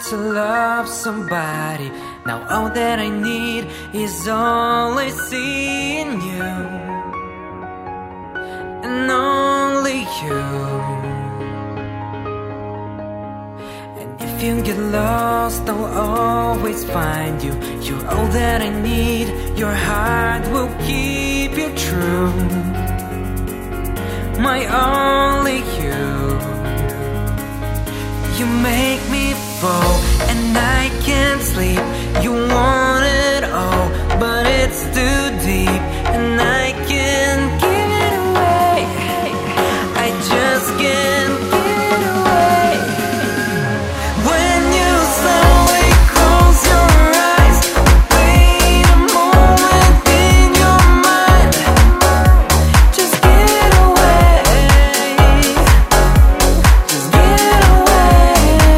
to love somebody. Now all that I need is only seeing you, and only you. And if you get lost, I'll always find you. You're all that I need. Your heart will keep you true, my only you. You make me fall and I can't sleep. You want it all, but it's too deep, and I can't give it away. I just can't give it away. When you slowly close your eyes, wait a moment in your mind. Just get away. Just get away.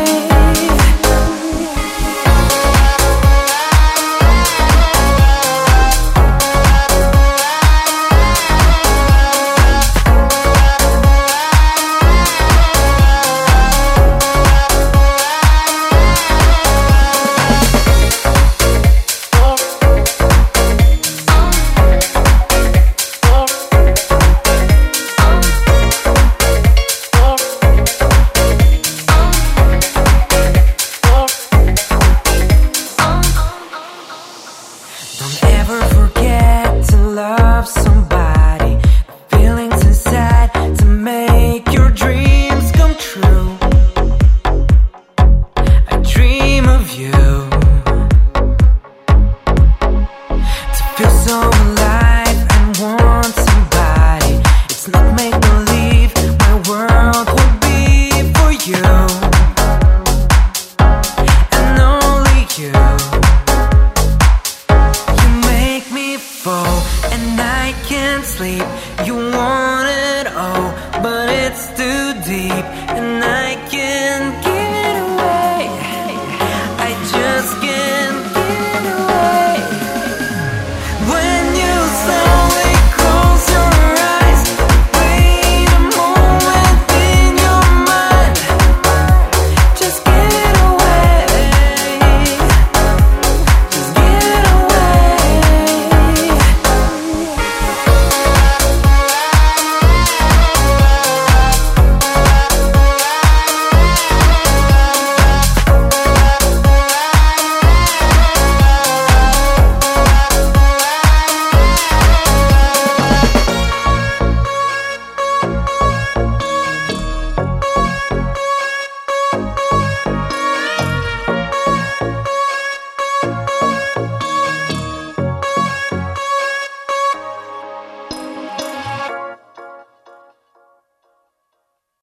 Don't ever forget to love somebody. The feelings inside to make your dreams come true. I dream of you, to feel so alive and want somebody. It's not make believe, my world will be for you, and only you. Fall and I can't sleep.